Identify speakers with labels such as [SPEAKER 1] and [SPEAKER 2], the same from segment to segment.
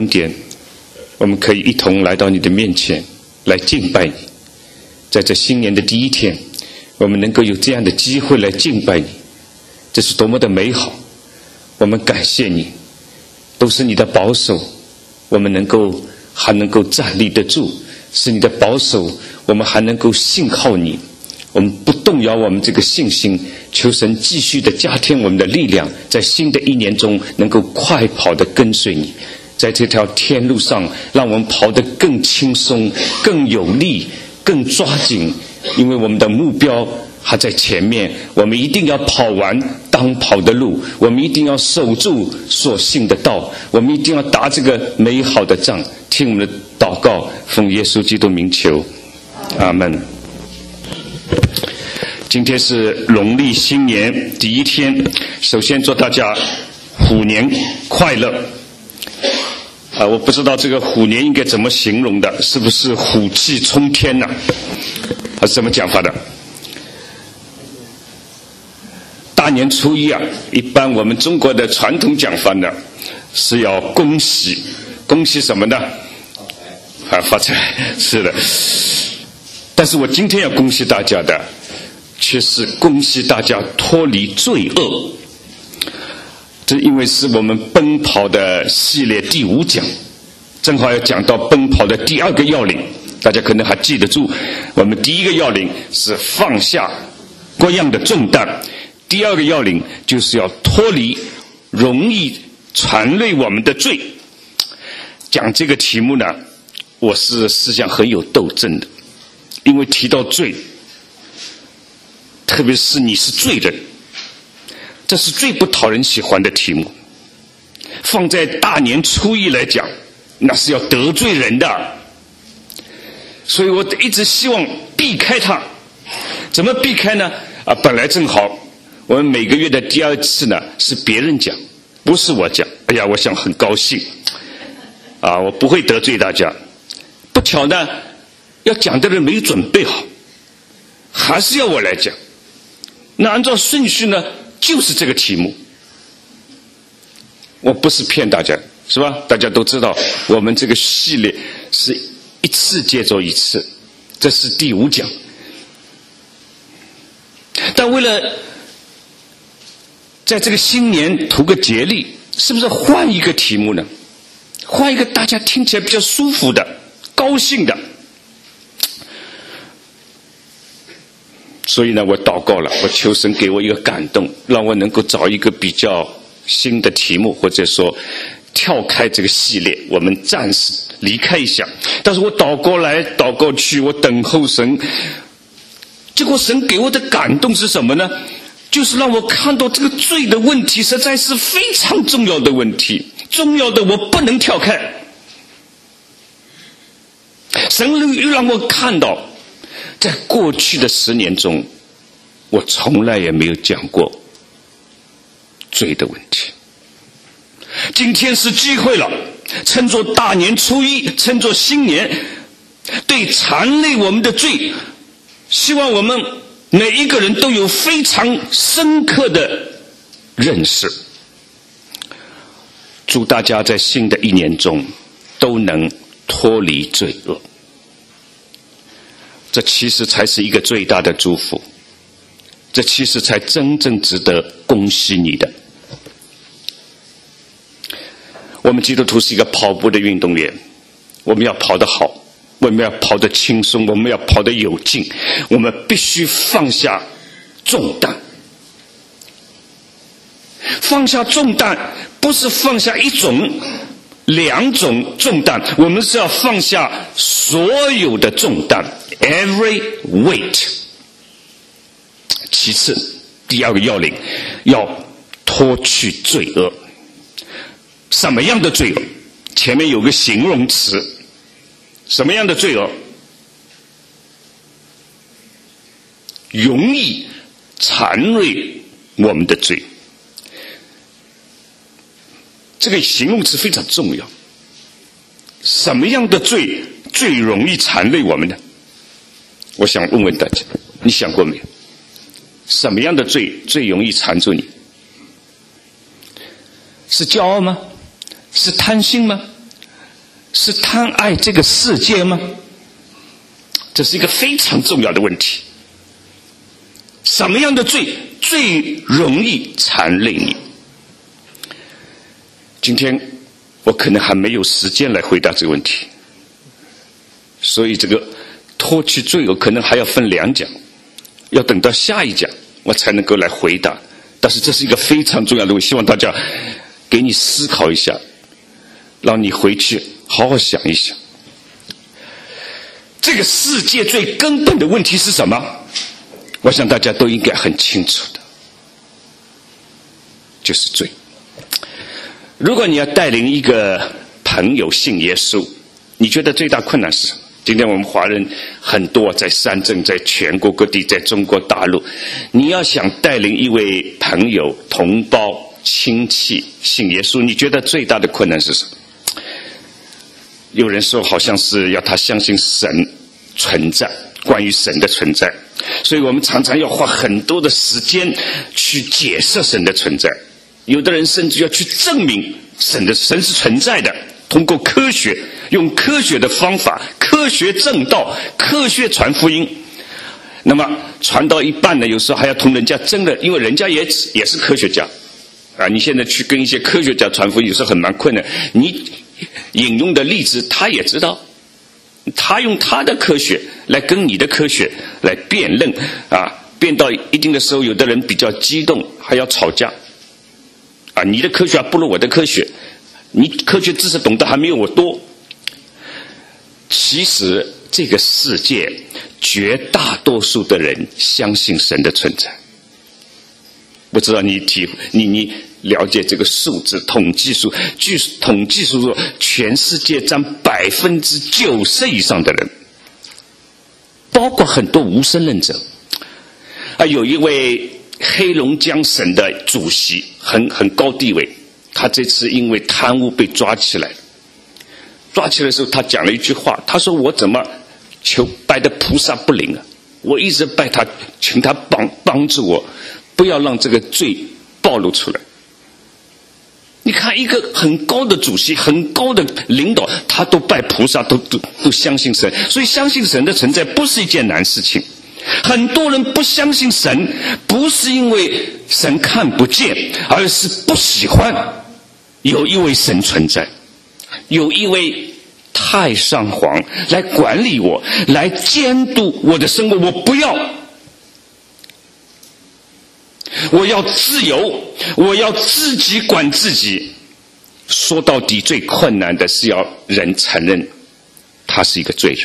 [SPEAKER 1] 点，我们可以一同来到你的面前来敬拜你。在这新年的第一天，我们能够有这样的机会来敬拜你，这是多么的美好！我们感谢你，都是你的保守，我们还能够站立得住，是你的保守，我们还能够信靠你。我们不动摇我们这个信心，求神继续的加添我们的力量，在新的一年中能够快跑的跟随你，在这条天路上让我们跑得更轻松、更有力、更抓紧，因为我们的目标还在前面，我们一定要跑完当跑的路，我们一定要守住所信的道，我们一定要打这个美好的仗。听我们的祷告，奉耶稣基督名求，阿们。今天是农历新年第一天，首先祝大家虎年快乐。我不知道这个虎年应该怎么形容的，是不是虎气冲天呢？还是怎么讲法的？大年初一啊，一般我们中国的传统讲法呢，是要恭喜，恭喜什么呢？发财，是的。但是我今天要恭喜大家的，却是恭喜大家脱离罪恶。这因为是我们奔跑的系列第5讲，正好要讲到奔跑的第2个要领。大家可能还记得住，我们第1个要领是放下各样的重担，第2个要领就是要脱离容易缠累我们的罪。讲这个题目呢，我是思想很有斗争的，因为提到罪，特别是你是罪人，这是最不讨人喜欢的题目。放在大年初一来讲，那是要得罪人的，所以我一直希望避开它。怎么避开呢？本来正好我们每个月的第2次呢是别人讲，不是我讲。哎呀，我想很高兴我不会得罪大家。不巧呢，要讲的人没有准备好，还是要我来讲。那按照顺序呢，就是这个题目。我不是骗大家，是吧？大家都知道，我们这个系列是一次接着一次，这是第5讲。但为了在这个新年图个节力，是不是换一个题目呢？换一个大家听起来比较舒服的、高兴的。所以呢，我祷告了，我求神给我一个感动，让我能够找一个比较新的题目，或者说跳开这个系列，我们暂时离开一下。但是我祷告来祷告去，我等候神，结果神给我的感动是什么呢？就是让我看到这个罪的问题实在是非常重要的问题，重要的我不能跳开。神又让我看到，在过去的10年中，我从来也没有讲过罪的问题。今天是机会了，趁着大年初一，趁着新年，对缠累我们的罪，希望我们每一个人都有非常深刻的认识。祝大家在新的一年中都能脱离罪恶，这其实才是一个最大的祝福，这其实才真正值得恭喜你的。我们基督徒是一个跑步的运动员，我们要跑得好，我们要跑得轻松，我们要跑得有劲，我们必须放下重担。放下重担不是放下1种、2种重担，我们是要放下所有的重担 ，every weight。其次，第2个要领要脱去罪恶。什么样的罪恶？前面有个形容词，什么样的罪恶？容易缠累我们的罪。这个形容词非常重要。什么样的罪最容易缠累我们呢？我想问问大家，你想过没有？什么样的罪最容易缠住你？是骄傲吗？是贪心吗？ 是贪爱这个世界吗？这是一个非常重要的问题。什么样的罪最容易缠累你？今天我可能还没有时间来回答这个问题，所以这个脱去罪恶可能还要分2讲，要等到下一讲我才能够来回答。但是这是一个非常重要的问题，希望大家给你思考一下，让你回去好好想一想。这个世界最根本的问题是什么？我想大家都应该很清楚的，就是罪。如果你要带领一个朋友信耶稣，你觉得最大困难是什么？今天我们华人很多，在山镇，在全国各地，在中国大陆，你要想带领一位朋友、同胞、亲戚信耶稣，你觉得最大的困难是什么？有人说好像是要他相信神存在，关于神的存在，所以我们常常要花很多的时间去解释神的存在。有的人甚至要去证明神是存在的，通过科学，用科学的方法，科学正道，科学传福音。那么传到一半呢，有时候还要同人家争论，因为人家也是科学家啊。你现在去跟一些科学家传福音，有时候很蛮困难。你引用的例子他也知道，他用他的科学来跟你的科学来辩论啊，辩到一定的时候，有的人比较激动，还要吵架啊。你的科学不如我的科学，你科学知识懂得还没有我多。其实这个世界绝大多数的人相信神的存在。不知道你了解这个数字统计数？据统计数说，全世界占90%以上的人，包括很多无神论者。有一位黑龙江省的主席，很高地位，他这次因为贪污被抓起来。抓起来的时候，他讲了一句话，他说：“我怎么拜的菩萨不灵啊？我一直拜他，请他帮助我，不要让这个罪暴露出来。”你看，一个很高的主席，很高的领导，他都拜菩萨，都相信神，所以相信神的存在不是一件难事情。很多人不相信神，不是因为神看不见，而是不喜欢有一位神存在，有一位太上皇来管理我，来监督我的生活。我不要，我要自由，我要自己管自己。说到底，最困难的是要人承认他是一个罪人，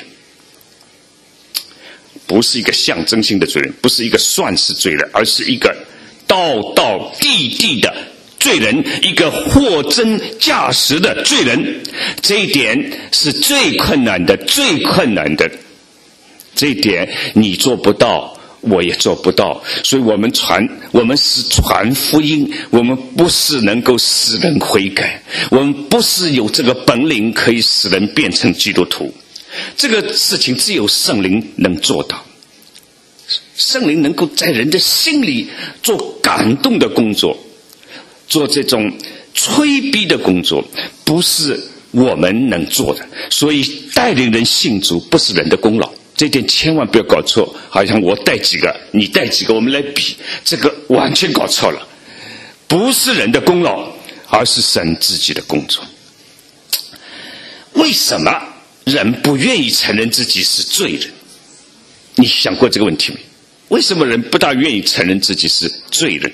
[SPEAKER 1] 不是一个象征性的罪人，不是一个算是罪人，而是一个道道地地的罪人，一个货真价实的罪人。这一点是最困难的，最困难的。这一点你做不到，我也做不到。所以我们是传福音，我们不是能够使人悔改，我们不是有这个本领可以使人变成基督徒。这个事情只有圣灵能做到，圣灵能够在人的心里做感动的工作，做这种催逼的工作，不是我们能做的。所以带领人信主不是人的功劳，这点千万不要搞错，好像我带几个你带几个我们来比，这个完全搞错了。不是人的功劳，而是神自己的工作。为什么人不愿意承认自己是罪人？你想过这个问题没？为什么人不大愿意承认自己是罪人？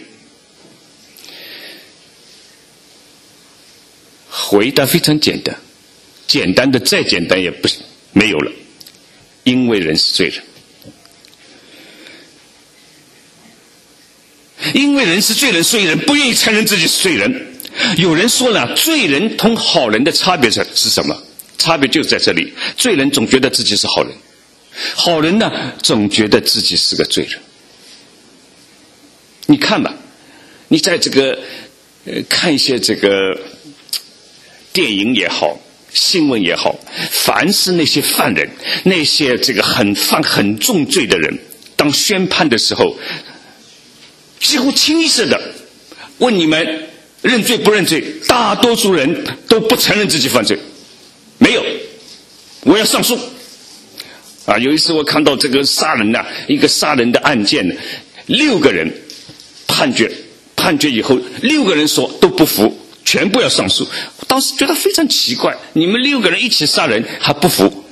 [SPEAKER 1] 回答非常简单，简单的再简单也不没有了。因为人是罪人，因为人是罪人，所以人不愿意承认自己是罪人。有人说了，罪人同好人的差别是什么？差别就在这里，罪人总觉得自己是好人，好人呢总觉得自己是个罪人。你看吧，你在这个看一些这个电影也好，新闻也好，凡是那些犯人，那些这个犯很重罪的人，当宣判的时候，几乎清一色的问你们认罪不认罪，大多数人都不承认自己犯罪，没有， 我要上诉。有一次我看到这个杀人一个杀人的案件，6个人判决以后，6个人说都不服，全部要上诉。当时觉得非常奇怪，你们6个人一起杀人还不服？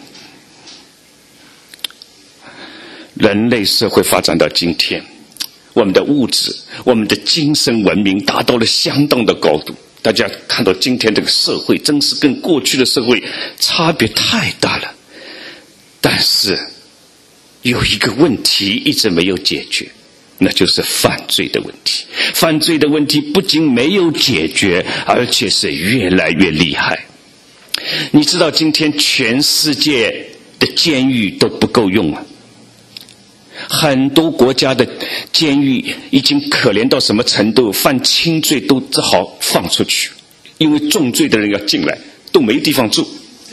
[SPEAKER 1] 人类社会发展到今天，我们的物质、我们的精神文明达到了相当的高度。大家看到今天这个社会，真是跟过去的社会差别太大了。但是有一个问题一直没有解决，那就是犯罪的问题。犯罪的问题不仅没有解决，而且是越来越厉害。你知道今天全世界的监狱都不够用了，很多国家的监狱已经可怜到什么程度，犯轻罪都只好放出去，因为重罪的人要进来都没地方住。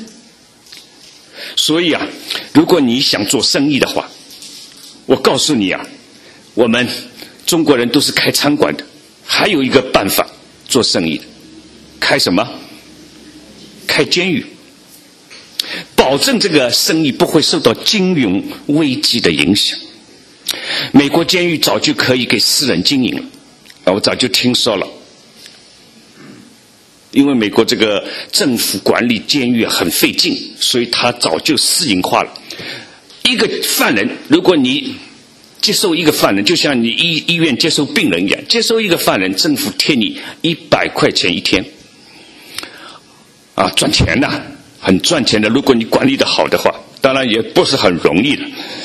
[SPEAKER 1] 所以如果你想做生意的话，我告诉你我们中国人都是开餐馆的，还有一个办法做生意的，开什么？开监狱，保证这个生意不会受到金融危机的影响。美国监狱早就可以给私人经营了，我早就听说了。因为美国这个政府管理监狱很费劲，所以他早就私营化了。一个犯人，如果你接受一个犯人，就像你医院接受病人一样，接受一个犯人，政府贴你100块钱一天，赚钱的，很赚钱的。如果你管理的好的话，当然也不是很容易的。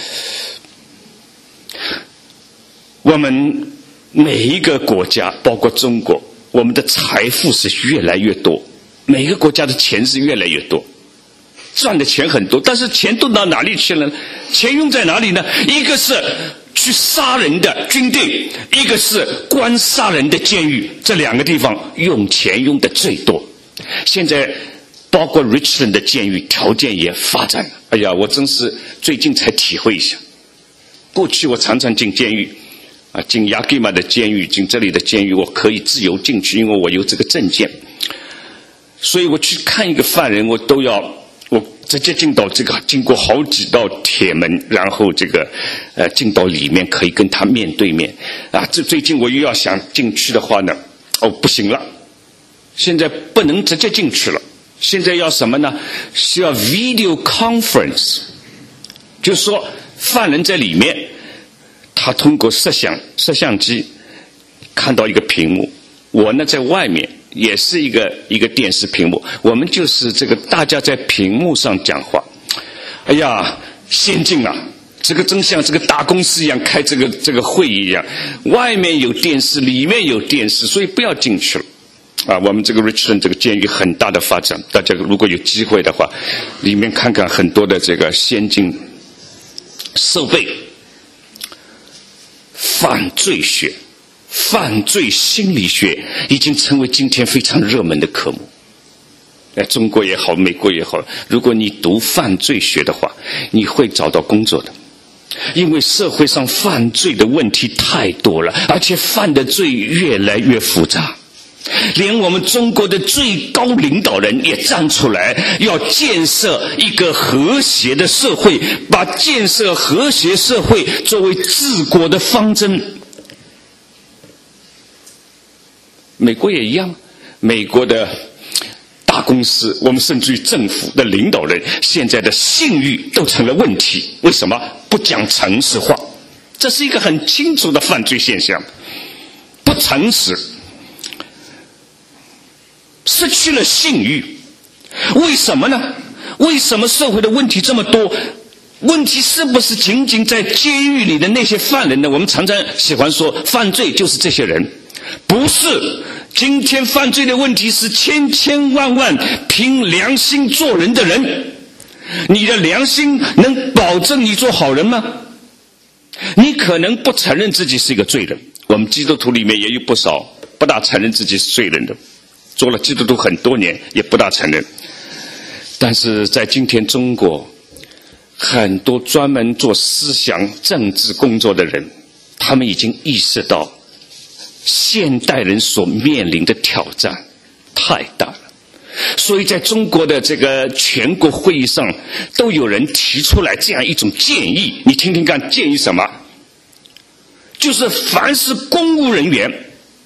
[SPEAKER 1] 我们每一个国家，包括中国，我们的财富是越来越多，每个国家的钱是越来越多，赚的钱很多，但是钱都到哪里去了呢？钱用在哪里呢？一个是去杀人的军队，一个是关杀人的监狱，这2个地方用钱用的最多。现在包括 Richland 的监狱条件也发展了，我真是最近才体会一下。过去我常常进监狱进雅基玛的监狱，进这里的监狱，我可以自由进去，因为我有这个证件。所以我去看一个犯人，我直接进到这个，经过好几道铁门，然后这个进到里面，可以跟他面对面这最近我又要想进去的话呢，不行了，现在不能直接进去了，现在要什么呢？需要 video conference， 就是说犯人在里面，他通过摄像机看到一个屏幕，我呢在外面也是一个电视屏幕，我们就是这个大家在屏幕上讲话。先进啊，这个真像这个大公司一样开这个会议一样，外面有电视，里面有电视，所以不要进去了我们这个 Richland 这个监狱很大的发展，大家如果有机会的话，里面看看很多的这个先进设备。犯罪学、犯罪心理学已经成为今天非常热门的科目。中国也好，美国也好，如果你读犯罪学的话，你会找到工作的。因为社会上犯罪的问题太多了，而且犯的罪越来越复杂。连我们中国的最高领导人也站出来，要建设一个和谐的社会，把建设和谐社会作为治国的方针。美国也一样，美国的大公司，我们甚至于政府的领导人，现在的信誉都成了问题。为什么？不讲诚实话，这是一个很清楚的犯罪现象。不诚实，失去了信誉。为什么呢？为什么社会的问题这么多？问题是不是仅仅在监狱里的那些犯人呢？我们常常喜欢说犯罪就是这些人，不是。今天犯罪的问题是千千万万凭良心做人的人。你的良心能保证你做好人吗？你可能不承认自己是一个罪人，我们基督徒里面也有不少不大承认自己是罪人的，做了基督徒很多年也不大承认。但是在今天中国，很多专门做思想政治工作的人，他们已经意识到现代人所面临的挑战太大了， 所以在中国的这个全国会议上，都有人提出来这样一种建议，你听听看，建议什么？就是凡是公务人员、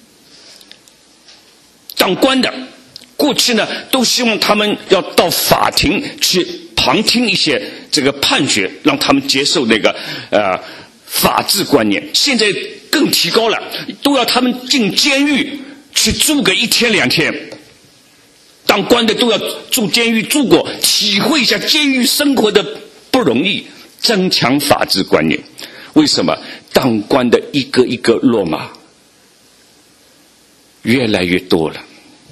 [SPEAKER 1] 当官的，过去呢都希望他们要到法庭去旁听一些这个判决，让他们接受那个法治观念。现在更提高了，都要他们进监狱去住个1天2天。当官的都要住监狱住过，体会一下监狱生活的不容易，增强法治观念。为什么？当官的一个一个落马，越来越多了。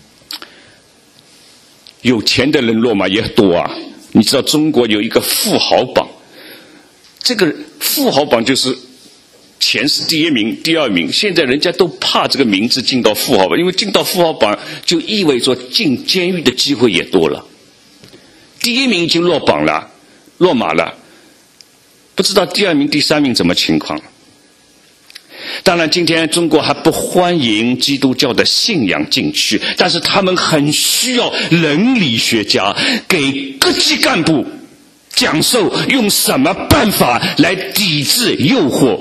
[SPEAKER 1] 有钱的人落马也多啊。你知道中国有一个富豪榜，这个富豪榜就是前是第1名、第2名，现在人家都怕这个名字进到富豪榜，因为进到富豪榜就意味着进监狱的机会也多了。第1名已经落榜了，落马了，不知道第2名、第3名怎么情况。当然今天中国还不欢迎基督教的信仰进去，但是他们很需要伦理学家给各级干部讲授用什么办法来抵制诱惑。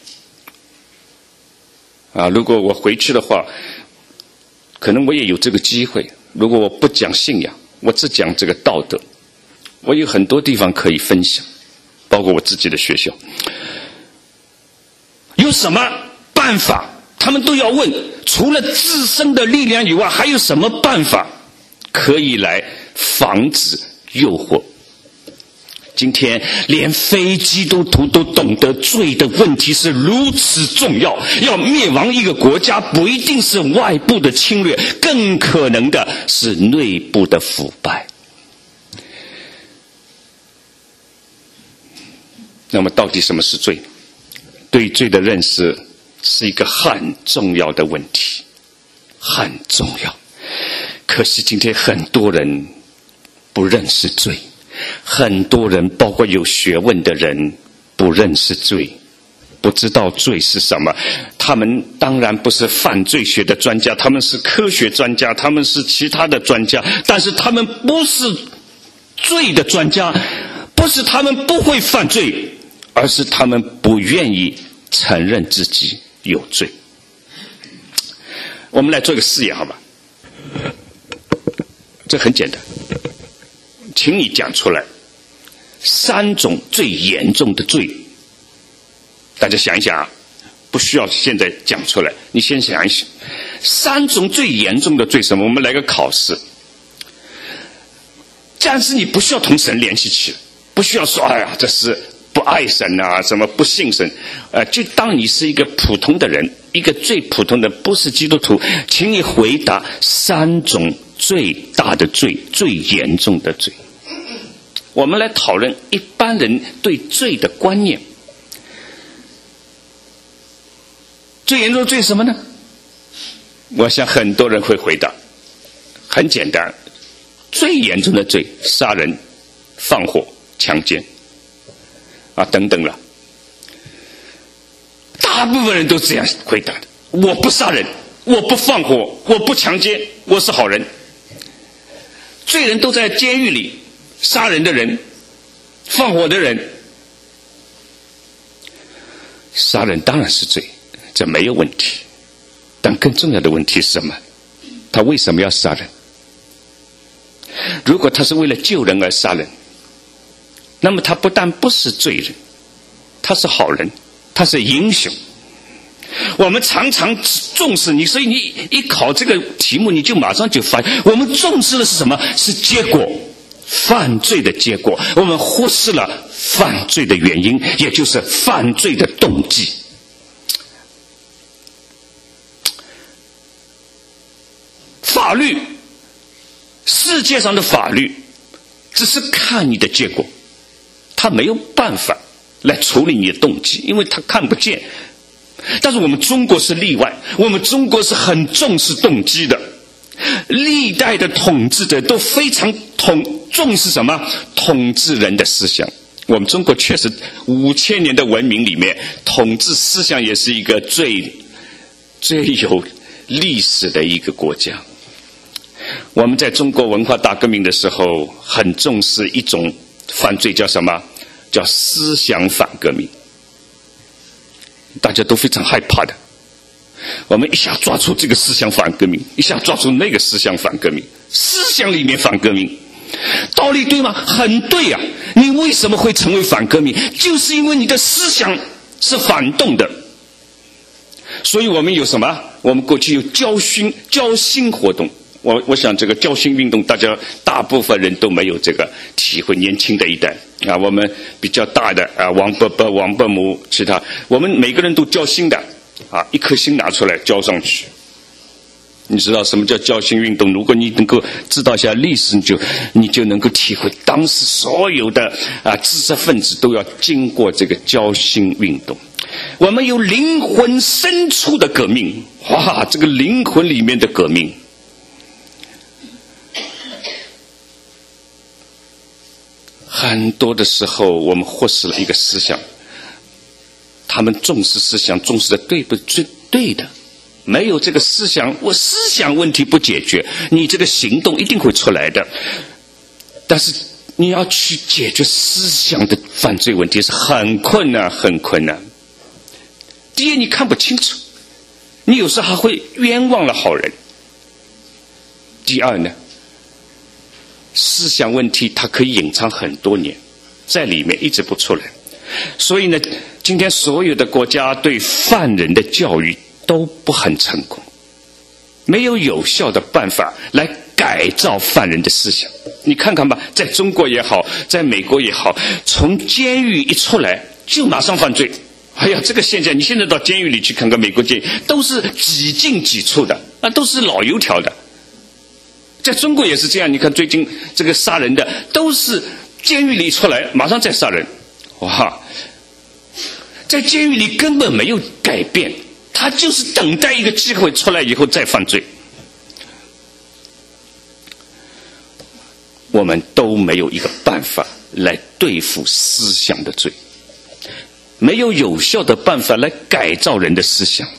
[SPEAKER 1] 如果我回去的话，可能我也有这个机会。如果我不讲信仰，我只讲这个道德，我有很多地方可以分享，包括我自己的学校。有什么办法？他们都要问，除了自身的力量以外，还有什么办法可以来防止诱惑？今天连非基督徒都懂得罪的问题是如此重要，要灭亡一个国家，不一定是外部的侵略，更可能的是内部的腐败。那么到底什么是罪？对罪的认识是一个很重要的问题，很重要。可是今天很多人不认识罪，很多人包括有学问的人不认识罪，不知道罪是什么。他们当然不是犯罪学的专家，他们是科学专家，他们是其他的专家，但是他们不是罪的专家，不是他们不会犯罪，而是他们不愿意承认自己有罪。我们来做个试验好吧？这很简单，请你讲出来3种最严重的罪。大家想一想啊，不需要现在讲出来，你先想一想3种最严重的罪什么？我们来个考试，但是你不需要同神联系起来，不需要说哎呀这是不爱神啊，什么不信神，就当你是一个普通的人，一个最普通的不是基督徒，请你回答3种最大的罪，最严重的罪。我们来讨论一般人对罪的观念。最严重的罪是什么呢？我想很多人会回答，很简单，最严重的罪，杀人、放火、强奸等等了。大部分人都这样回答的，我不杀人，我不放火，我不强奸，我是好人。罪人都在监狱里，杀人的人，放火的人。杀人当然是罪，这没有问题，但更重要的问题是什么？他为什么要杀人？如果他是为了救人而杀人，那么他不但不是罪人，他是好人，他是英雄。我们常常重视你，所以你一考这个题目，你就马上就发现，我们重视的是什么？是结果，犯罪的结果。我们忽视了犯罪的原因，也就是犯罪的动机。法律，世界上的法律只是看你的结果，他没有办法来处理你的动机，因为他看不见。但是我们中国是例外，我们中国是很重视动机的。历代的统治者都非常重视什么？统治人的思想。我们中国确实5000年的文明里面，统治思想也是一个最有历史的一个国家。 我们在中国文化大革命的时候很重视一种犯罪，叫什么？叫思想反革命。大家都非常害怕的，我们一下抓住这个思想反革命，一下抓住那个思想反革命，思想里面反革命，道理对吗？很对啊！你为什么会成为反革命？就是因为你的思想是反动的。所以我们有什么？我们过去有教心活动。我想这个教心运动，大部分人都没有这个体会。年轻的一代啊，我们比较大的啊，王伯伯、王伯母，其他我们每个人都教心的啊，一颗心拿出来交上去。你知道什么叫教心运动？如果你能够知道一下历史，你就能够体会，当时所有的知识分子都要经过这个教心运动。我们有灵魂深处的革命，哇，这个灵魂里面的革命。很多的时候我们忽视了一个思想，他们重视思想，重视的对不对的？没有这个思想，我思想问题不解决，你这个行动一定会出来的。但是你要去解决思想的犯罪问题是很困难，很困难。第一，你看不清楚，你有时候还会冤枉了好人。第二呢，思想问题它可以隐藏很多年，在里面一直不出来。所以呢，今天所有的国家对犯人的教育都不很成功，没有有效的办法来改造犯人的思想。你看看吧，在中国也好，在美国也好，从监狱一出来就马上犯罪。哎呀，这个现象，你现在到监狱里去看看美国监狱，都是几进几出的，都是老油条的。在中国也是这样，你看最近这个杀人的都是监狱里出来马上再杀人。哇，在监狱里根本没有改变，他就是等待一个机会出来以后再犯罪。我们都没有一个办法来对付思想的罪，没有有效的办法来改造人的思想。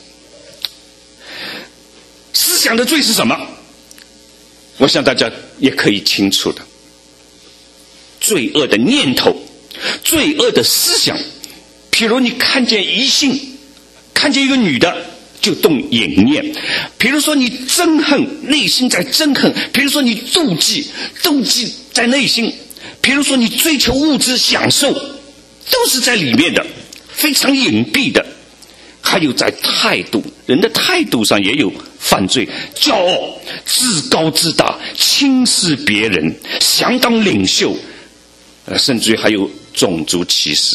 [SPEAKER 1] 思想的罪是什么？我想大家也可以清楚的，罪恶的念头，罪恶的思想。譬如你看见异性，看见一个女的就动淫念；譬如说你憎恨，内心在憎恨；譬如说你妒忌在内心；譬如说你追求物质享受，都是在里面的，非常隐蔽的。还有在态度，人的态度上也有犯罪，骄傲、自高自大、轻视别人、想当领袖，甚至于还有种族歧视。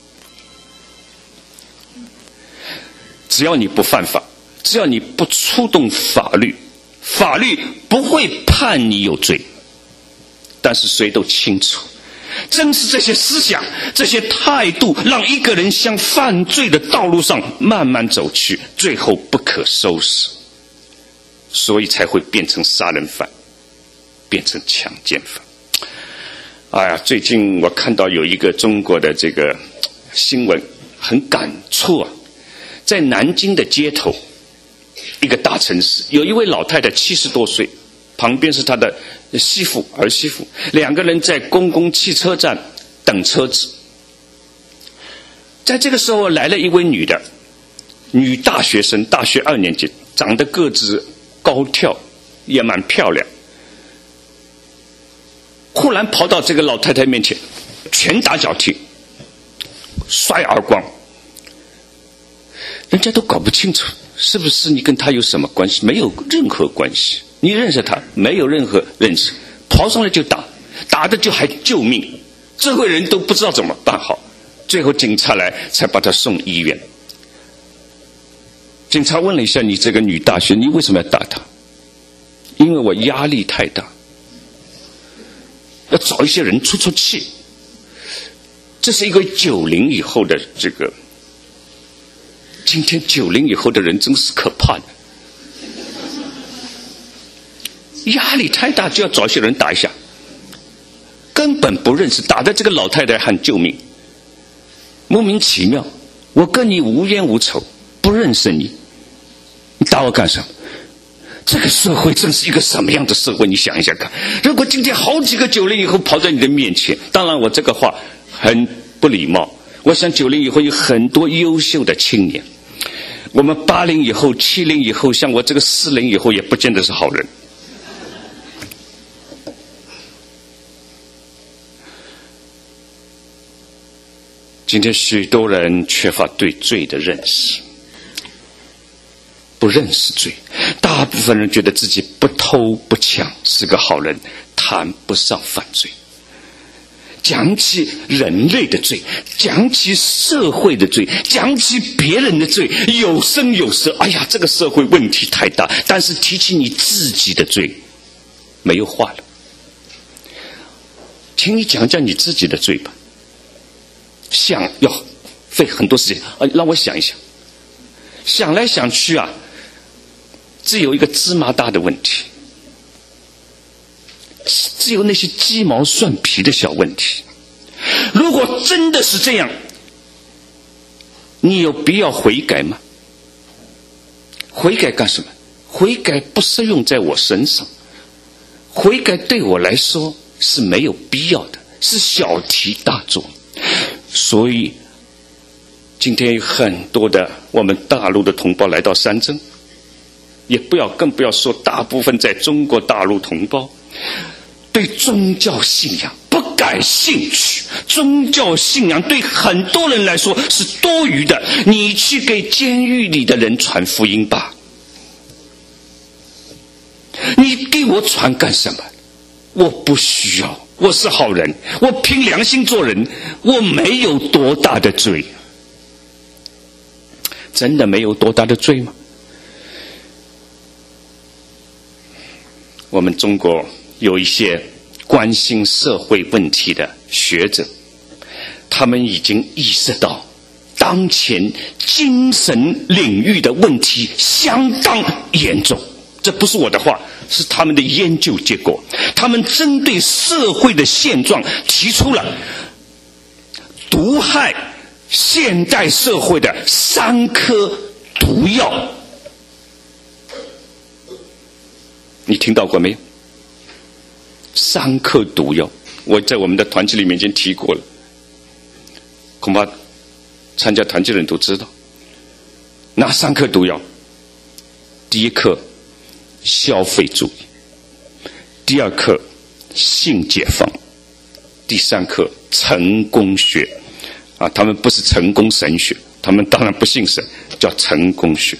[SPEAKER 1] 只要你不犯法，只要你不触动法律，法律不会判你有罪。但是谁都清楚，正是这些思想，这些态度，让一个人向犯罪的道路上慢慢走去，最后不可收拾，所以才会变成杀人犯，变成强奸犯。哎呀，最近我看到有一个中国的这个新闻，很感触啊。在南京的街头，一个大城市，有一位老太太70多岁，旁边是她的儿媳妇，两个人在公共汽车站等车子。在这个时候来了一位女大学生，大学2年级，长得个子高挑，也蛮漂亮。忽然跑到这个老太太面前，拳打脚踢，摔耳光。人家都搞不清楚是不是你跟他有什么关系，没有任何关系。你认识他？没有任何认识。跑上来就打，打的就还救命，这会人都不知道怎么办好。最后警察来才把他送医院。警察问了一下你这个女大学，你为什么要打她？因为我压力太大，要找一些人出出气。这是一个90以后的这个。今天90以后的人真是可怕的，压力太大就要找一些人打一下，根本不认识，打的这个老太太喊救命，莫名其妙。我跟你无冤无仇，不认识你，你打我干什么？ 这个社会真是一个什么样的社会？你想一想看，如果今天好几个90以后跑在你的面前，当然我这个话很不礼貌，我想90以后有很多优秀的青年，我们80以后70以后，像我这个40以后也不见得是好人。今天许多人缺乏对罪的认识，不认识罪，大部分人觉得自己不偷不抢是个好人，谈不上犯罪。讲起人类的罪，讲起社会的罪，讲起别人的罪，有声有色，哎呀，这个社会问题太大，但是提起你自己的罪，没有话了。请你讲讲你自己的罪吧。想要费很多时间让我想一想，想来想去啊，只有一个芝麻大的问题，只有那些鸡毛蒜皮的小问题。如果真的是这样，你有必要悔改吗？悔改干什么？悔改不适用在我身上，悔改对我来说是没有必要的，是小题大做。所以今天有很多的我们大陆的同胞来到山珍，更不要说大部分在中国大陆同胞对宗教信仰不感兴趣，宗教信仰对很多人来说是多余的，你去给监狱里的人传福音吧，你给我传干什么？我不需要，我是好人，我凭良心做人，我没有多大的罪。真的没有多大的罪吗？我们中国有一些关心社会问题的学者，他们已经意识到当前精神领域的问题相当严重，这不是我的话，是他们的研究结果。他们针对社会的现状提出了毒害现代社会的3颗毒药。你听到过没有？3颗毒药，我在我们的团契里面已经提过了，恐怕参加团契的人都知道。哪3颗毒药？第一颗消费主义，第2颗性解放，第3颗成功学他们不是成功神学，他们当然不信神，叫成功学。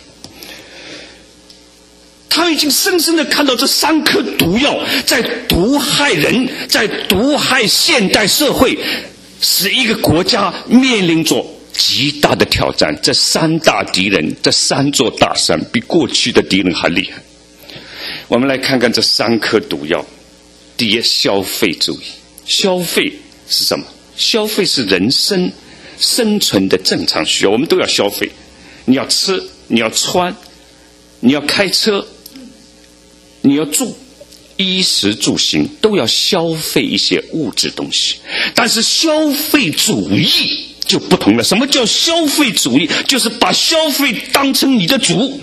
[SPEAKER 1] 他们已经深深地看到这3颗毒药在毒害人，在毒害现代社会，使一个国家面临着极大的挑战。这3大敌人，这3座大山比过去的敌人还厉害。我们来看看这3颗毒药。第一，消费主义。消费是什么？消费是人生存的正常需要，我们都要消费。你要吃，你要穿，你要开车，你要住，衣食住行都要消费一些物质东西。但是消费主义就不同了。什么叫消费主义？就是把消费当成你的主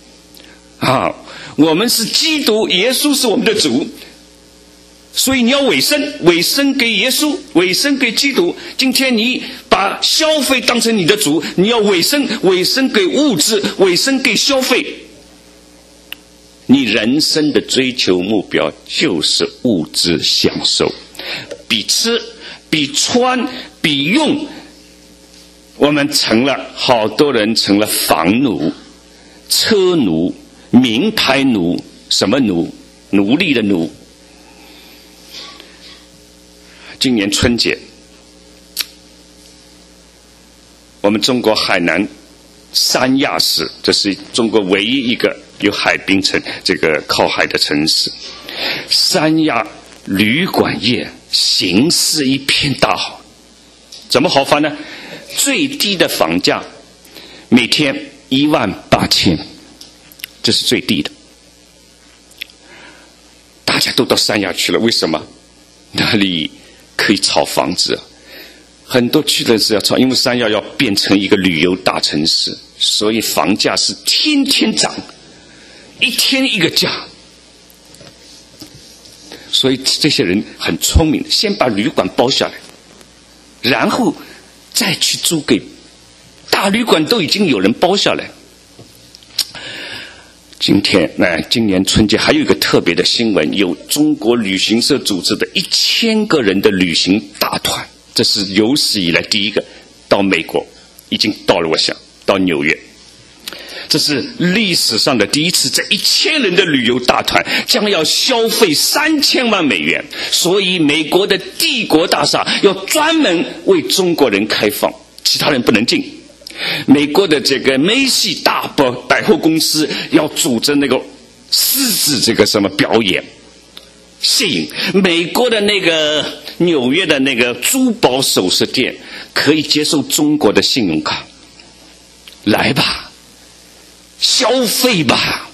[SPEAKER 1] 我们是基督，耶稣是我们的主，所以你要委身给耶稣，委身给基督。今天你把消费当成你的主，你要委身给物质，委身给消费。你人生的追求目标就是物质享受，比吃比穿比用，我们好多人成了房奴、车奴、名牌奴。什么奴？奴隶的奴。今年春节，我们中国海南三亚市，这是中国唯一一个有海滨城，这个靠海的城市。三亚旅馆业形势一片大好。怎么好法呢？最低的房价每天18000，这是最低的。大家都到三亚去了，为什么？那里可以炒房子，很多去的是要炒，因为三亚要变成一个旅游大城市，所以房价是天天涨。 一天一个价。所以这些人很聪明，先把旅馆包下来，然后再去租给大旅馆，都已经有人包下来。今年春节还有一个特别的新闻，有中国旅行社组织的1000个人的旅行大团，这是有史以来第一个到美国，已经到了，我想到纽约，这是历史上的第一次，这1000人的旅游大团将要消费3000万美元，所以美国的帝国大厦要专门为中国人开放，其他人不能进。美国的这个梅西大百货公司要组织那个狮子这个什么表演，吸引美国的那个纽约的那个珠宝首饰店可以接受中国的信用卡，来吧，消费吧，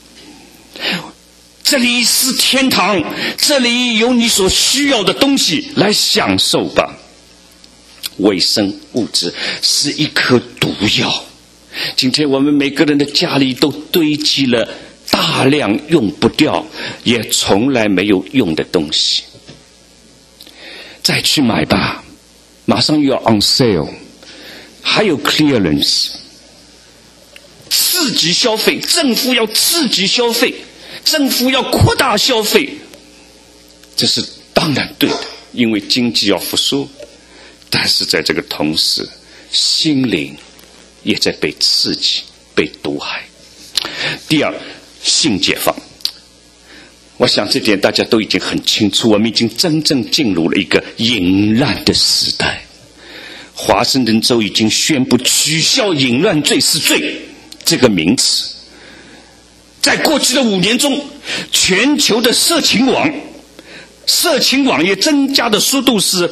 [SPEAKER 1] 这里是天堂，这里有你所需要的东西，来享受吧。卫生物质是一颗毒药，今天我们每个人的家里都堆积了大量用不掉也从来没有用的东西，再去买吧，马上又要 on sale， 还有 clearance， 刺激消费，政府要刺激消费，政府要扩大消费，这是当然对的，因为经济要复苏，但是在这个同时，心灵也在被刺激、被毒害。第二，性解放，我想这点大家都已经很清楚，我们已经真正进入了一个淫乱的时代。华盛顿州已经宣布取消淫乱罪是罪这个名词。在过去的5年中，全球的色情网页增加的速度是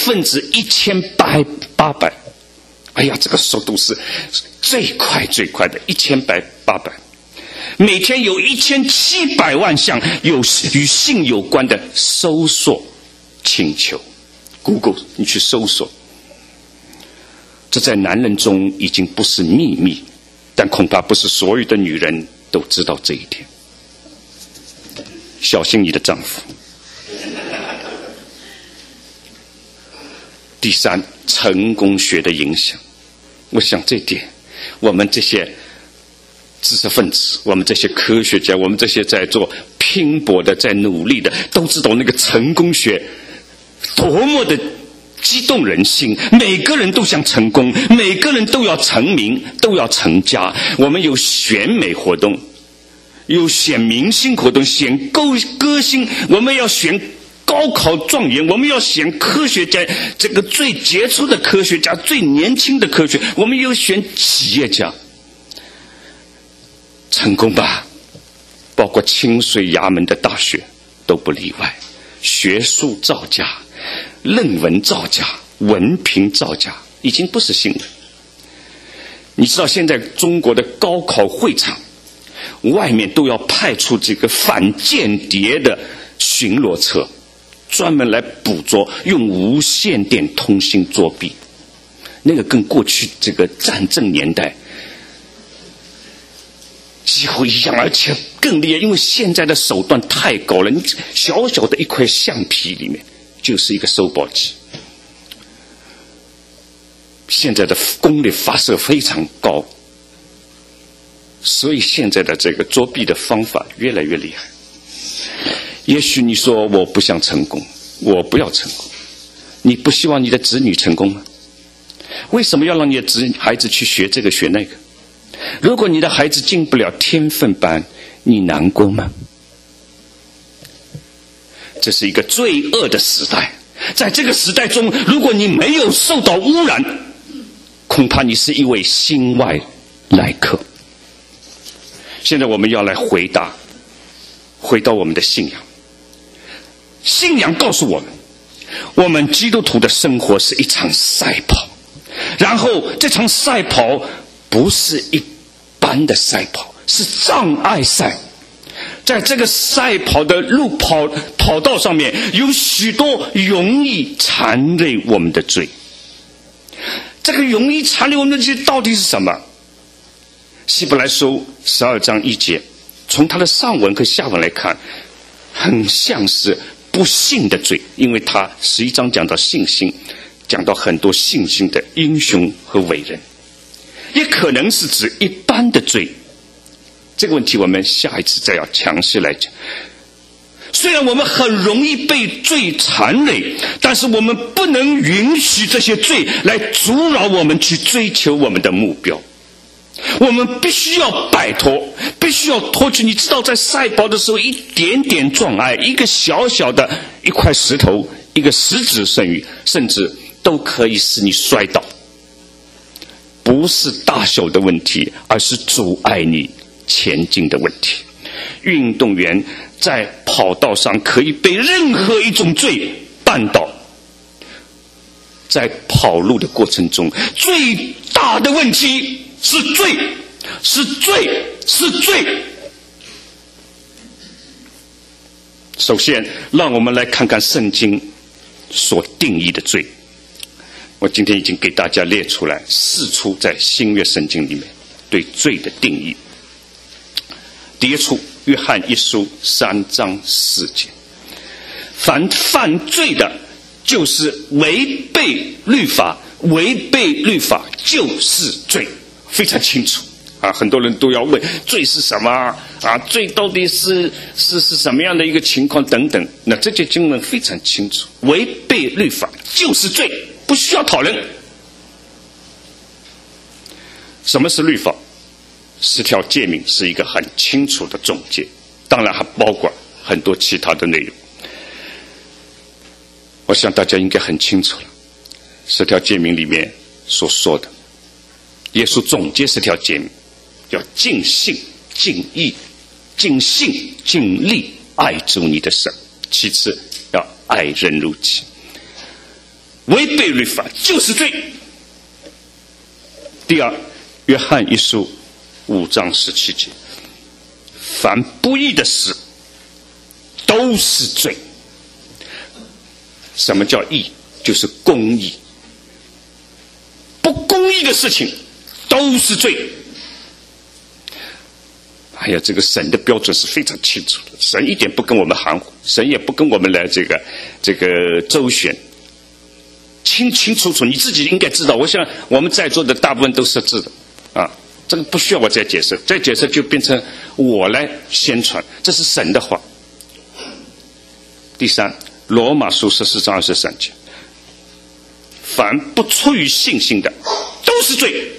[SPEAKER 1] 1800%。哎呀，这个速度是最快的，1800%。每天有1700万项与性有关的搜索请求 ，Google 你去搜索，这在男人中已经不是秘密，但恐怕不是所有的女人都知道这一点。小心你的丈夫。第三，成功学的影响，我想这点我们这些知识分子，我们这些科学家，我们这些在做拼搏的，在努力的，都知道那个成功学多么的激动人心，每个人都想成功，每个人都要成名，都要成家。我们有选美活动，有选明星活动，选歌星，我们要选高考状元，我们要选科学家，这个最杰出的科学家，最年轻的科学，我们要选企业家。成功吧，包括清水衙门的大学都不例外，学术造假、论文造假、文凭造假已经不是新闻。你知道现在中国的高考会场外面都要派出这个反间谍的巡逻车，专门来捕捉用无线电通信作弊，那个跟过去这个战争年代几乎一样，而且更厉害，因为现在的手段太高了，你小小的一块橡皮里面就是一个收报机，现在的功率发射非常高，所以现在的这个作弊的方法越来越厉害。也许你说我不想成功，我不要成功，你不希望你的子女成功吗？为什么要让你的孩子去学这个学那个？如果你的孩子进不了天分班，你难过吗？这是一个罪恶的时代，在这个时代中，如果你没有受到污染，恐怕你是一位新外来客。现在我们要来回到我们的信仰。信仰告诉我们，我们基督徒的生活是一场赛跑，然后这场赛跑不是一般的赛跑，是障碍赛。在这个赛跑的跑道上面，有许多容易缠累我们的罪。这个容易缠累我们的罪到底是什么？希伯来书12章1节， 从它的上文和下文来看，很像是不信的罪，因为它11章讲到信心，讲到很多信心的英雄和伟人，也可能是指一般的罪。这个问题我们下一次再要详细来讲。虽然我们很容易被罪缠累，但是我们不能允许这些罪来阻扰我们去追求我们的目标。我们必须要摆脱，必须要脱去。你知道在赛跑的时候，一点点障碍，一个小小的一块石头，一个食指剩余，甚至都可以使你摔倒。不是大小的问题，而是阻碍你前进的问题。运动员在跑道上可以被任何一种罪绊倒。在跑路的过程中，最大的问题是罪，是罪，是罪。首先，让我们来看看圣经所定义的罪。我今天已经给大家列出来4处在新约圣经里面对罪的定义。第一处，约翰一书3章4节，凡犯罪的就是违背律法，违背律法就是罪，非常清楚啊！很多人都要问罪是什么啊？罪到底是什么样的一个情况等等。那这节经文非常清楚，违背律法就是罪，不需要讨论。什么是律法？10条诫命是一个很清楚的总结，当然还包括很多其他的内容。我想大家应该很清楚了，10条诫命里面所说的，耶稣总结10条诫命，要尽性、尽意、尽性、尽力爱主你的神，其次要爱人如己。违背律法就是罪。第二，约翰一书5章17节，凡不义的事都是罪。什么叫义？就是公义。不公义的事情都是罪。哎呀，这个神的标准是非常清楚的，神一点不跟我们含糊，神也不跟我们来这个周旋，清清楚楚，你自己应该知道。我想我们在座的大部分都识字的啊，这个不需要我再解释，再解释就变成我来宣传，这是神的话。第三，罗马书14章23节，凡不出于信心的都是罪。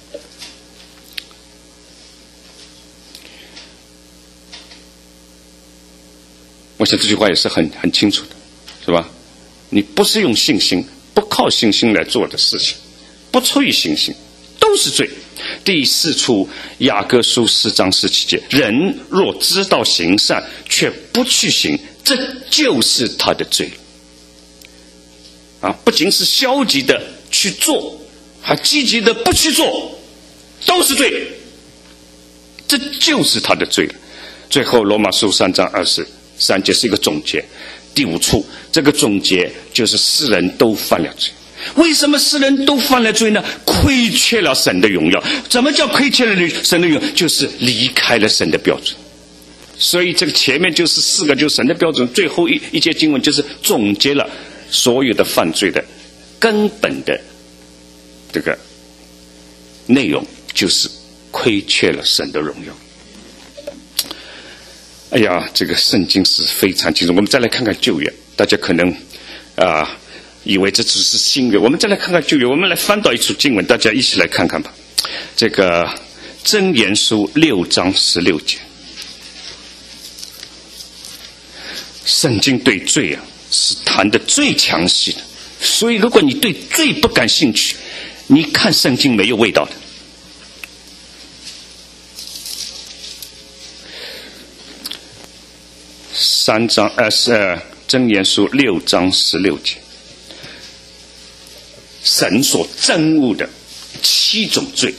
[SPEAKER 1] 我想这句话也是很清楚的，是吧？你不是用信心，不靠信心来做的事情，不出于信心都是罪。第4处，雅各书4章17节，人若知道行善却不去行，这就是他的罪啊！不仅是消极的去做，还积极的不去做，都是罪，这就是他的罪了。最后，罗马书3章23节是一个总结。第5处，这个总结就是世人都犯了罪。为什么世人都犯了罪呢？亏缺了神的荣耀。怎么叫亏缺了神的荣耀？就是离开了神的标准。所以这个前面就是4个，就是神的标准，最后一节经文就是总结了所有的犯罪的根本的这个内容，就是亏缺了神的荣耀。哎呀，这个圣经是非常清楚。我们再来看看旧约，大家可能以为这只是新约，我们再来看看旧约。我们来翻到一处经文，大家一起来看看吧。这个箴言书6章16节，圣经对罪是谈得最详细的，所以如果你对罪不感兴趣，你看圣经没有味道的。箴言书6章16节，神所憎恶的7种罪，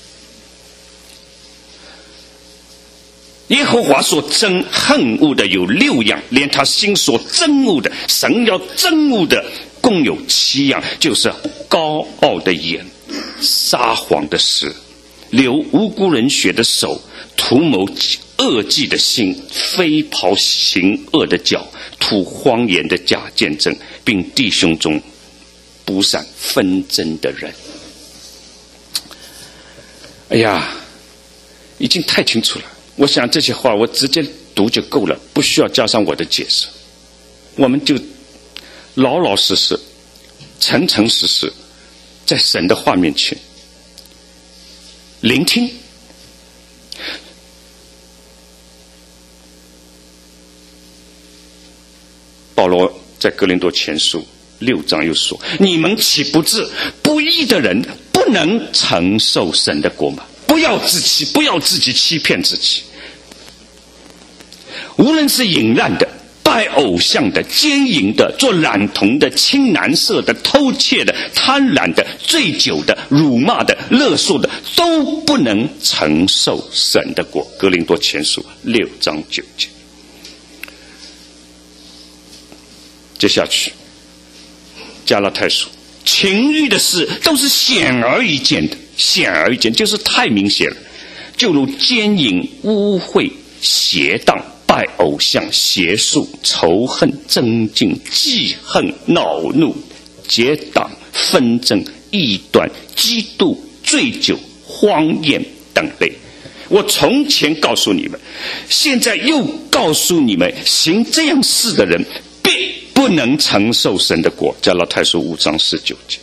[SPEAKER 1] 耶和华所恨恶的有6样，连他心所憎恶的，神要憎恶的共有7样，就是高傲的眼，撒谎的舌，流无辜人血的手，图谋
[SPEAKER 2] 恶计的心，飞跑行恶的脚，吐谎言的假见证，并弟兄中布散纷争的人。哎呀，已经太清楚了。我想这些话我直接读就够了，不需要加上我的解释。我们就老老实实、诚诚实实，在神的话面前聆听。保罗在哥林多前书6章又说：你们岂不知不义的人不能承受神的国吗？不要自欺，不要自己欺骗自己。无论是淫乱的、拜偶像的、奸淫的、做娈童的、亲男色的、偷窃的、贪婪的、醉酒的、辱骂的、勒索的，都不能承受神的国。哥林多前书6章9节。接下去加拉太书，情欲的事都是显而易见的，显而易见就是太明显了，就如奸淫、污秽、邪荡、拜偶像、邪术、仇恨、争竞、记恨、恼怒、结党、纷争、异端、嫉妒、醉酒、荒宴等类。我从前告诉你们，现在又告诉你们，行这样事的人必不能承受神的国。加拉太书5章19节。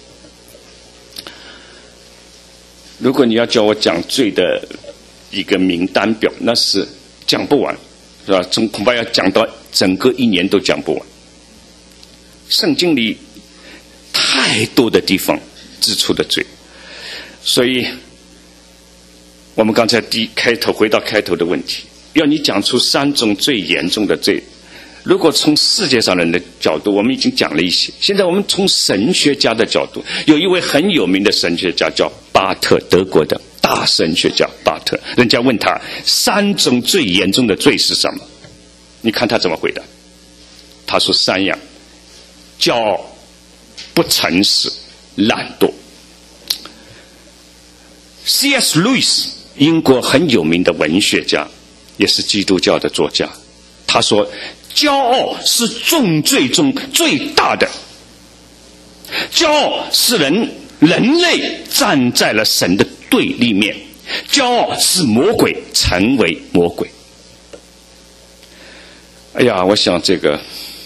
[SPEAKER 2] 如果你要叫我讲罪的一个名单表，那是讲不完，是吧？恐怕要讲到整个1年都讲不完。圣经里太多的地方指出的罪，所以我们刚才回到开头的问题，要你讲出3种最严重的罪。如果从世界上人的角度，我们已经讲了一些，现在我们从神学家的角度，有一位很有名的神学家叫巴特，德国的大神学家巴特，人家问他3种最严重的罪是什么，你看他怎么回答？他说3样：骄傲、不诚实、懒惰。C.S. Lewis 英国很有名的文学家，也是基督教的作家，他说骄傲是众罪中最大的，骄傲使人类站在了神的对立面，骄傲使魔鬼成为魔鬼。哎呀，我想这个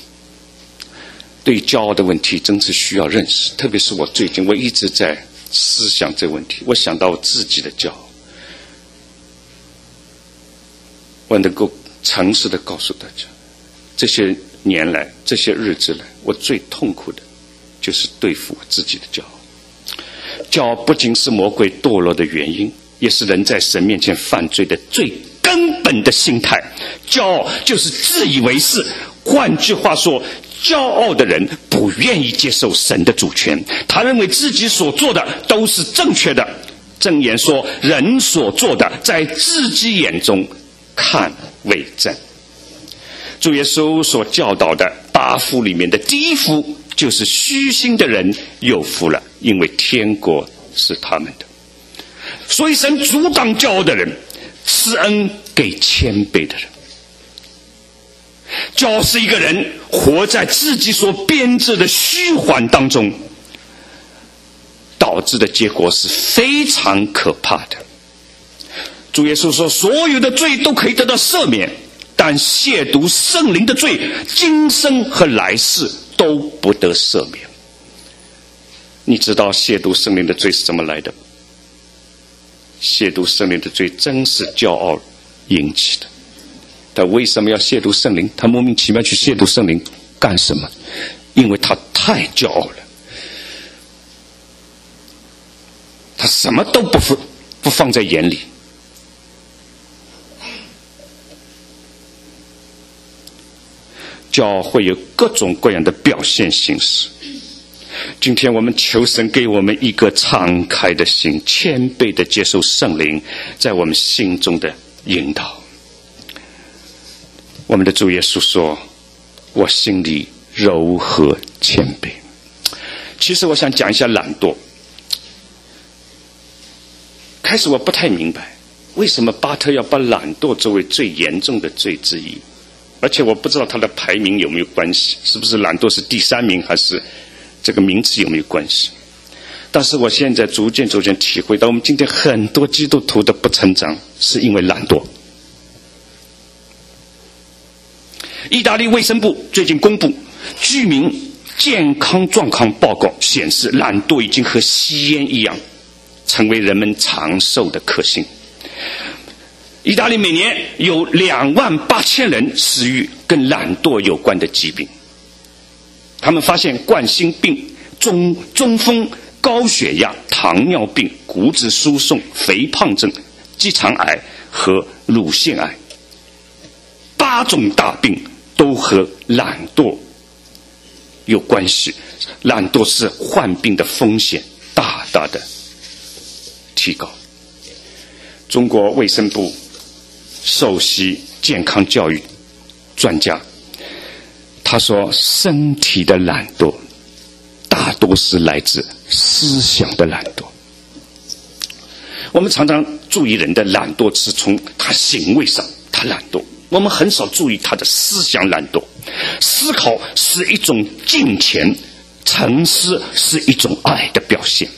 [SPEAKER 2] 对骄傲的问题真是需要认识，特别是我最近我一直在思想这个问题，我想到我自己的骄傲，我能够诚实地告诉大家，这些年来，这些日子来，我最痛苦的就是对付我自己的骄傲。骄傲不仅是魔鬼堕落的原因，也是人在神面前犯罪的最根本的心态。骄傲就是自以为是，换句话说，骄傲的人不愿意接受神的主权，他认为自己所做的都是正确的。箴言说，人所做的在自己眼中看为正。主耶稣所教导的8福里面的第1福就是虚心的人有福了，因为天国是他们的。所以神阻挡骄傲的人，施恩给谦卑的人。骄傲是一个人活在自己所编织的虚幻当中，导致的结果是非常可怕的。主耶稣说，所有的罪都可以得到赦免，但亵渎圣灵的罪，今生和来世都不得赦免。你知道亵渎圣灵的罪是怎么来的？亵渎圣灵的罪真是骄傲引起的。他为什么要亵渎圣灵？他莫名其妙去亵渎圣灵干什么？因为他太骄傲了，他什么都不放在眼里。骄傲会有各种各样的表现形式。今天我们求神给我们一个敞开的心，谦卑的接受圣灵在我们心中的引导。我们的主耶稣说，我心里柔和谦卑。其实我想讲一下懒惰。开始我不太明白， 为什么巴特要把懒惰作为最严重的罪之一？而且我不知道它的排名有没有关系，是不是懒惰是第3名，还是这个名次有没有关系？但是我现在逐渐体会到，我们今天很多基督徒的不成长是因为懒惰。意大利卫生部最近公布居民健康状况报告，显示懒惰已经和吸烟一样，成为人们长寿的克星。意大利每年有28000人死于跟懒惰有关的疾病。他们发现冠心病、中风、高血压、糖尿病、骨质疏松、肥胖症、结肠癌和乳腺癌8种大病都和懒惰有关系。懒惰是患病的风险大大的提高。中国卫生部首席健康教育专家他说，身体的懒惰大多是来自思想的懒惰。我们常常注意人的懒惰是从他行为上他懒惰，我们很少注意他的思想懒惰。思考是一种敬虔，沉思是一种爱的表现。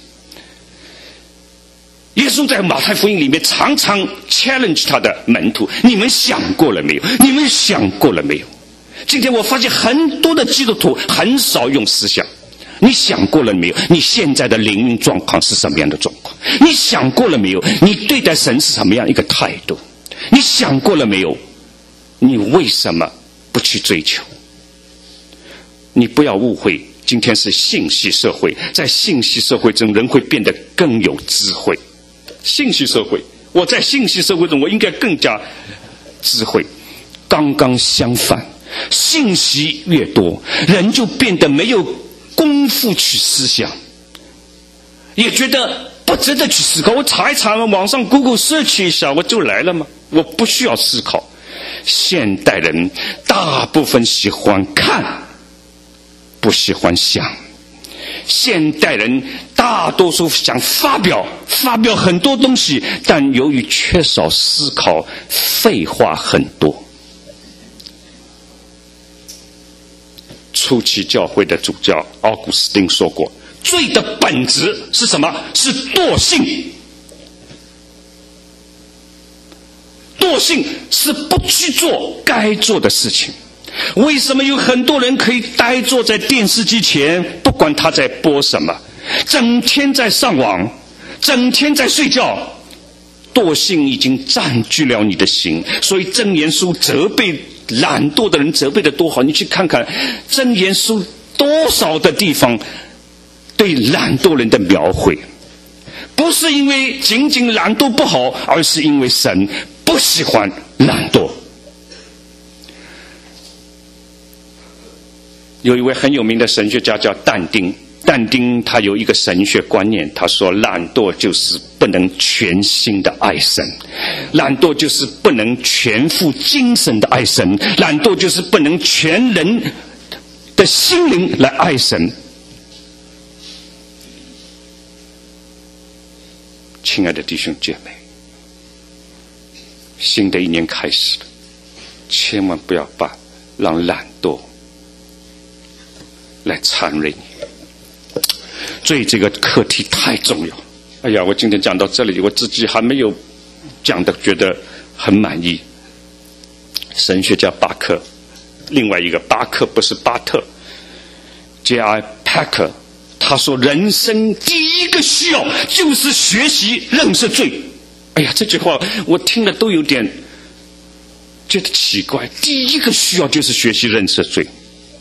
[SPEAKER 2] 耶稣在马太福音里面常常 challenge 他的门徒，你们想过了没有？你们想过了没有？今天我发现很多的基督徒很少用思想。你想过了没有？你现在的灵命状况是什么样的状况？你想过了没有？你对待神是什么样一个态度？你想过了没有？你为什么不去追求？你不要误会，今天是信息社会，在信息社会中人会变得更有智慧。信息社会，我在信息社会中我应该更加智慧。刚刚相反，信息越多，人就变得没有功夫去思想，也觉得不值得去思考。我查一查网上 Google search 一下我就来了吗？我不需要思考。现代人大部分喜欢看，不喜欢想。现代人大多数想发表很多东西，但由于缺少思考，废话很多。初期教会的主教奥古斯丁说过，罪的本质是什么？是惰性。惰性是不去做该做的事情。为什么有很多人可以呆坐在电视机前，不管他在播什么，整天在上网，整天在睡觉？惰性已经占据了你的心。所以箴言书责备懒惰的人责备的多好，你去看看箴言书多少的地方对懒惰人的描绘。不是因为仅仅懒惰不好，而是因为神不喜欢懒惰。有一位很有名的神学家叫但丁，他有一个神学观念，他说懒惰就是不能全心的爱神，懒惰就是不能全副精神的爱神，懒惰就是不能全人的心灵来爱神。亲爱的弟兄姐妹，新的一年开始了，千万不要让懒惰来缠累你。罪这个课题太重要。哎呀，我今天讲到这里，我自己还没有讲的觉得很满意。神学家巴克，另外一个巴克不是巴特 J.I. Packer， 他说人生第一个需要就是学习认识罪。哎呀，这句话我听了都有点觉得奇怪，第一个需要就是学习认识罪。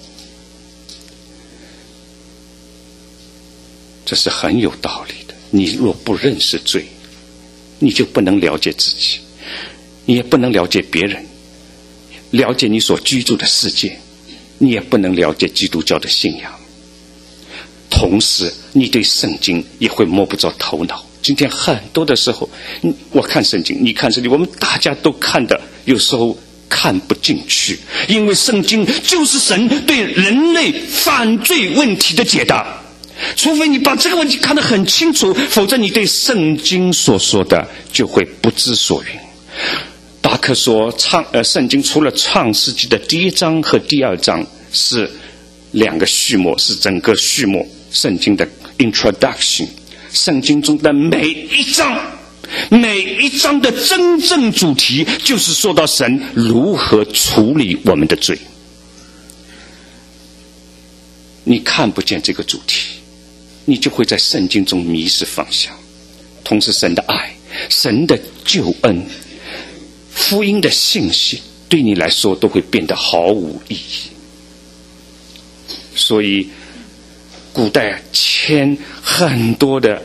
[SPEAKER 2] 这是很有道理的。你若不认识罪，你就不能了解自己，你也不能了解别人，了解你所居住的世界，你也不能了解基督教的信仰。同时你对圣经也会摸不着头脑。今天很多的时候，我看圣经，你看圣经，我们大家都看的有时候看不进去，因为圣经就是神对人类犯罪问题的解答。 除非你把这个问题看得很清楚，否则你对圣经所说的就会不知所云。达克说圣经除了创世纪的第1章和第2章是2个序幕，是整个序幕，圣经的 introduction， 圣经中的每一章的真正主题就是说到神如何处理我们的罪。你看不见这个主题，你就会在圣经中迷失方向。同时神的爱，神的救恩，福音的信息对你来说都会变得毫无意义。所以古代很多的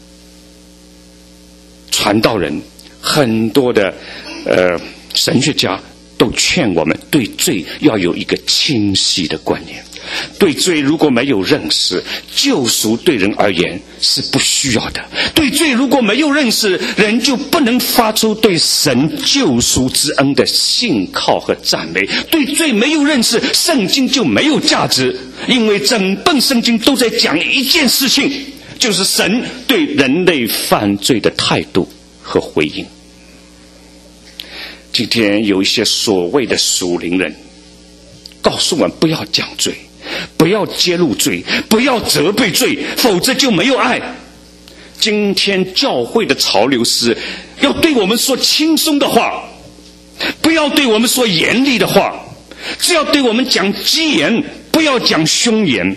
[SPEAKER 2] 传道人，很多的神学家都劝我们对罪要有一个清晰的观念。对罪如果没有认识，救赎对人而言是不需要的。对罪如果没有认识，人就不能发出对神救赎之恩的信靠和赞美。对罪没有认识，圣经就没有价值，因为整本圣经都在讲一件事情，就是神对人类犯罪的态度和回应。今天有一些所谓的属灵人告诉我们不要讲罪，不要揭露罪，不要责备罪，否则就没有爱。今天教会的潮流是要对我们说轻松的话，不要对我们说严厉的话，只要对我们讲吉言，不要讲凶言。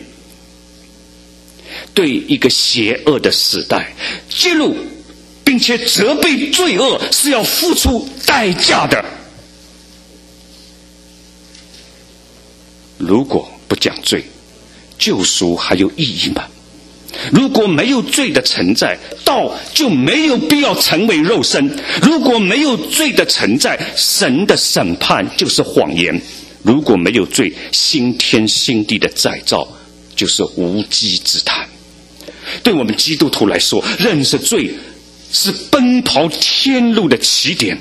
[SPEAKER 2] 对一个邪恶的时代，揭露并且责备罪恶是要付出代价的。如果不讲罪，救赎还有意义吗？如果没有罪的存在，道就没有必要成为肉身。如果没有罪的存在，神的审判就是谎言。如果没有罪，新天新地的再造就是无稽之谈。对我们基督徒来说，认识罪是奔跑天路的起点。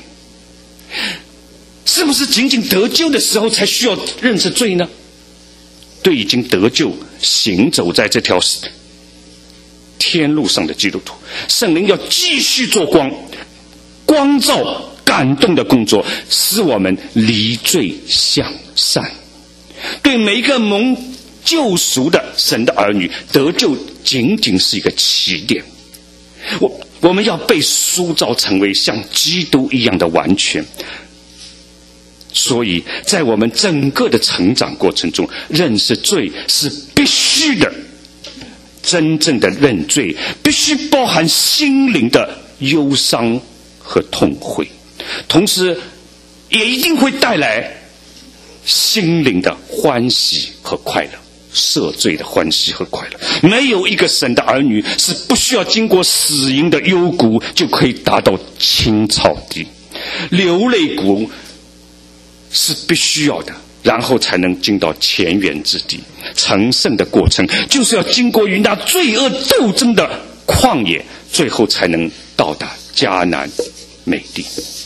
[SPEAKER 2] 是不是仅仅得救的时候才需要认识罪呢？对已经得救行走在这条天路上的基督徒，圣灵要继续做光照感动的工作，使我们离罪向善。对每一个蒙救赎的神的儿女，得救仅仅是一个起点。我们要被塑造成为像基督一样的完全。所以在我们整个的成长过程中，认识罪是必须的。真正的认罪必须包含心灵的忧伤和痛悔，同时也一定会带来心灵的欢喜和快乐，赦罪的欢喜和快乐。没有一个神的儿女是不需要经过死荫的幽谷就可以达到青草地，流泪谷是必须要的，然后才能进到前缘之地。成圣的过程就是要经过与那罪恶斗争的旷野，最后才能到达迦南美地。